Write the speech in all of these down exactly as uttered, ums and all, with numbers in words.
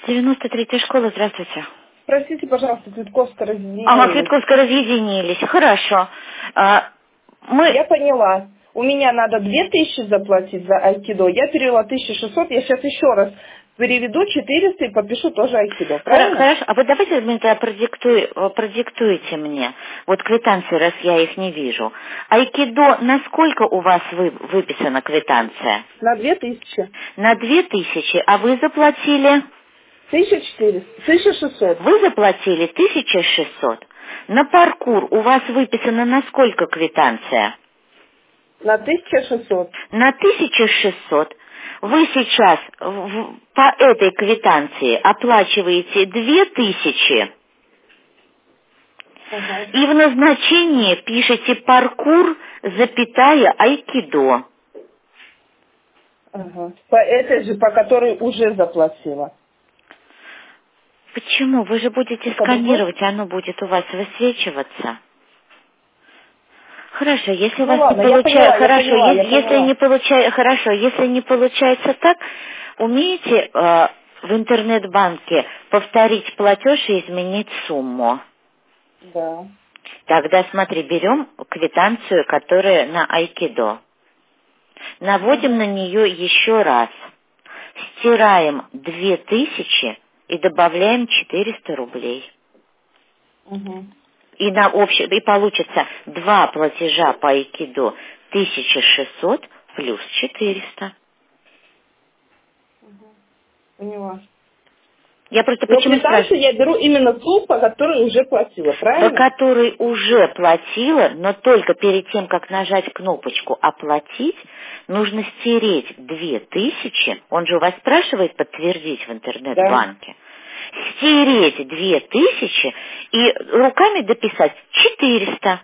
девяносто третья школа, здравствуйте. Простите, пожалуйста, Цветковская разъединились. Ага, Цветковская разъединились. Хорошо. А, мы... Я поняла. У меня надо две тысячи заплатить за айкидо. Я перевела тысячу шестьсот. Я сейчас еще раз переведу четыреста и подпишу тоже айкидо. Правильно? Хорошо. А вот давайте вы тогда продиктуй, продиктуйте мне. Вот квитанции, раз я их не вижу. Айкидо, насколько у вас вы, выписана квитанция? На две тысячи. На две тысячи. А вы заплатили? Тысяча четыреста. Тысяча шестьсот. Вы заплатили тысяча шестьсот. На паркур у вас выписана на сколько квитанция? На тысяча шестьсот. На тысяча шестьсот. Вы сейчас в- по этой квитанции оплачиваете две тысячи Ага. и в назначении пишете паркур, запятая, айкидо. Ага. По этой же, по которой уже заплатила. Почему? Вы же будете По другой? сканировать, оно будет у вас высвечиваться. Хорошо, если у Ну вас ладно, не я получается, поняла, я хорошо, поняла, я если, если поняла. не получается, хорошо, если не получается так, умеете э, в интернет-банке повторить платеж и изменить сумму? Да. Тогда смотри, берем квитанцию, которая на айкидо, наводим Угу. на нее еще раз, стираем две тысячи и добавляем четыреста рублей. Угу. И, на общем, и получится два платежа по айкидо тысяча шестьсот плюс четыреста. Поняла. Я просто Но почему спрашиваю? квитанцию я беру именно ту, по которой уже платила, По правильно? которой уже платила, но только перед тем, как нажать кнопочку «Оплатить», нужно стереть две тысячи. Он же у вас спрашивает подтвердить в Да. интернет-банке. Стереть две тысячи и руками дописать четыреста.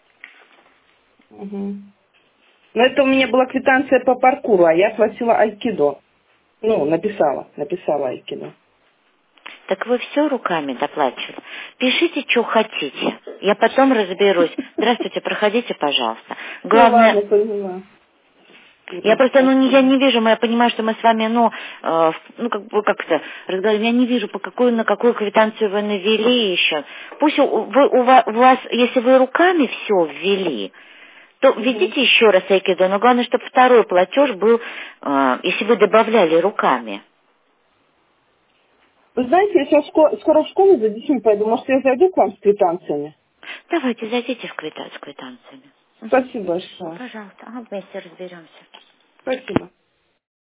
Угу. Но это у меня была квитанция по паркуру, а я платила айкидо. Ну, написала, написала айкидо. Так вы все руками доплачивали. Пишите, что хотите. Я потом разберусь. Здравствуйте, проходите, пожалуйста. Все, ладно, Главное, поняла. я просто, ну, не- я Спасибо. не вижу, мы- я понимаю, что мы с вами, ну, э, ну, как бы, как-то разговариваем, я не вижу, по какую, на какую квитанцию вы навели еще. Пусть у, вы, у ва- у вас, если вы руками все ввели, то Угу. введите еще раз айкидо, но главное, чтобы второй платеж был, э, если вы добавляли руками. Вы знаете, я сейчас шко- скоро в школу за детьми пойду. Может, я зайду к вам с квитанциями? Давайте, зайдите в квита- с квитанциями. Мгм. Спасибо большое. Пожалуйста, ага, вместе разберемся. Спасибо.